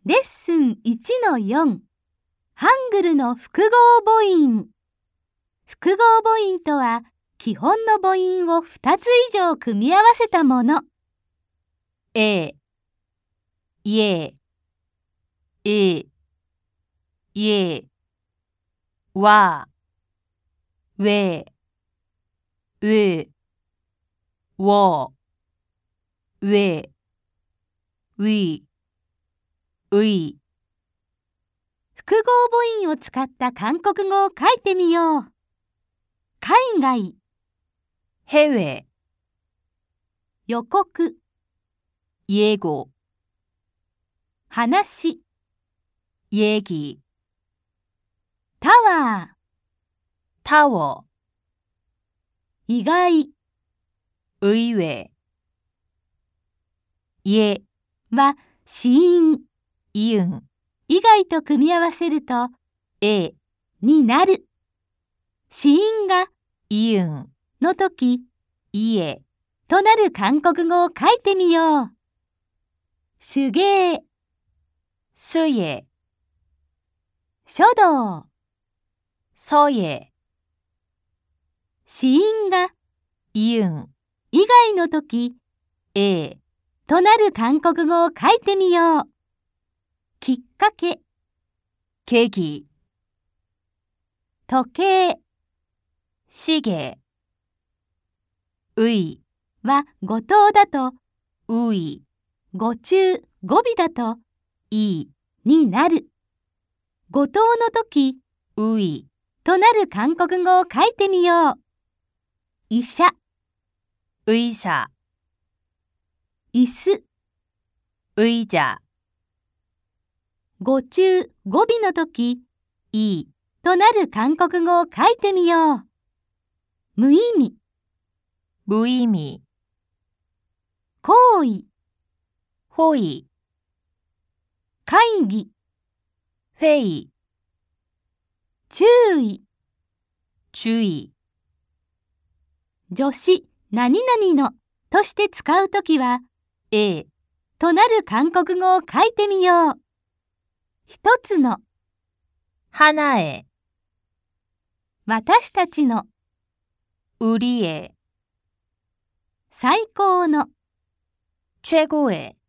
レッスン 1-4 ハングルの複合母音。複合母音とは基本の母音を2つ以上組み合わせたもの。 え、いえ、わ、べ、う、wo、we、wi、ui。 複合母音を使った韓国語を書いてみよう。海外、 へ회、 予告、 예 고、 話、 얘기、 タワー、 タ워、 意外、 의 외、 예、 は子音、 이응、 以外と組み合わせると、 え、 になる。子音が 이 응、 のとき、 이 에、 となる韓国語を書いてみよう。手芸、 수 예、 書道、 서 예、 子音が 이 응、 以外のとき、 에、 となる韓国語を書いてみよう。きっかけ、 계기、 時計 시계、 의、 は語頭だと、 우이、 語中、語尾だと、 이、 になる。語頭のとき、 우이、 となる韓国語を書いてみよう。医者、 의사、 椅子、 의자、 語中、語尾のとき、 이、 となる韓国語を書いてみよう。無意味、 무의미、 行為、 호의、 会議、 회의、 注意、 주의、 助詞、何々のとして使うときは、 에、 となる韓国語を書いてみよう。一つの、 하나의、 私たちの、 우리의、 最高の、 최고의。